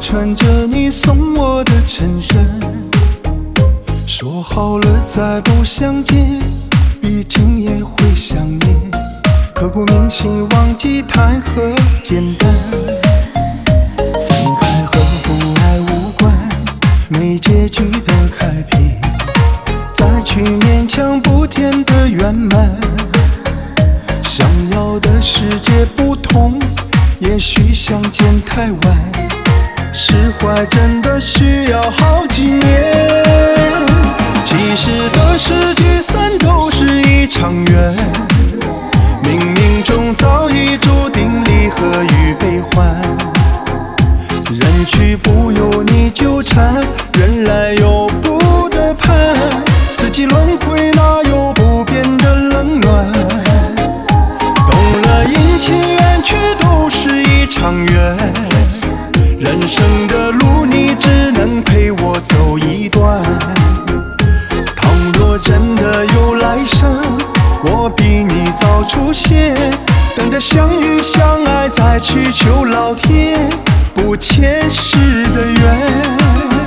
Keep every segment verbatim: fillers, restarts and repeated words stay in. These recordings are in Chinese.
穿着你送我的衬衫，说好了再不相见，毕竟也会想念，刻骨铭心忘记谈何简单。分开和不爱无关，没结局的开篇，再去勉强不甜的圆满。想要的世界不同，也许相见太晚，释怀真的需要好几年。其实得失聚散都是一场缘，冥冥中早已注定离合与悲欢。人去不由你纠缠，人来由不得盼，四季轮回哪有不变的冷暖。懂了阴晴圆缺都是一场缘，人生的路你只能陪我走一段。倘若真的有来生，我比你早出现，等着相遇相爱，再去求老天不前世的缘。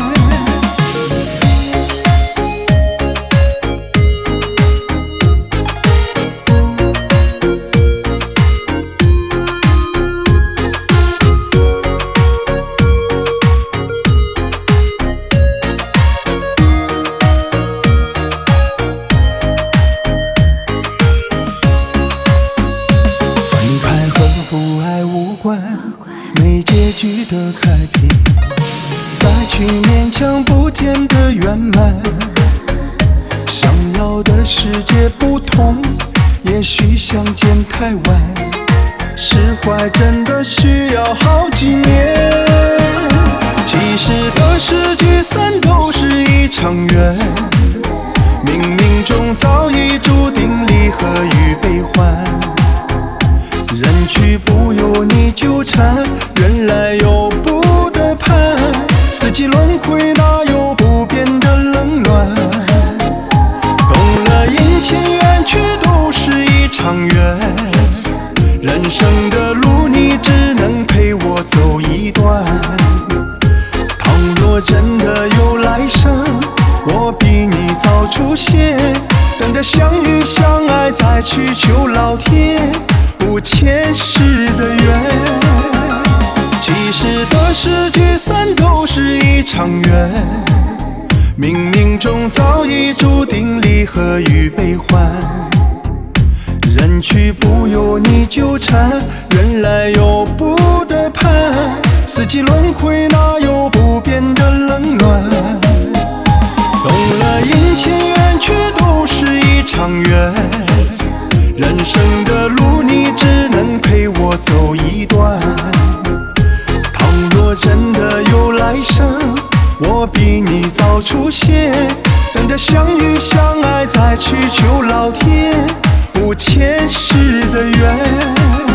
不爱无关，没结局的开篇，再去勉强不甜的圆满。想要的世界不同，也许相见太晚，释怀真的需要好几年。其实得失聚散都是一场缘，冥冥中早已注定离合与悲欢。人去不由你纠缠，人来由不得盼，四季轮回哪有不变的冷暖。懂了阴晴圆缺都是一场缘，人生的路你只能陪我走一段。倘若真的有来生，我比你早出现，等着相遇相爱，再去求老天不前世的缘。其实得失聚散都是一场缘，冥冥中早已注定离合与悲欢。人去不由你纠缠，人来由不得盼，四季轮回哪有不变的冷暖。懂了阴晴圆缺都是一场缘，人生的路你只能陪我走一段。倘若真的有来生，我比你早出现，等着相遇相爱，再去求老天不前世的缘。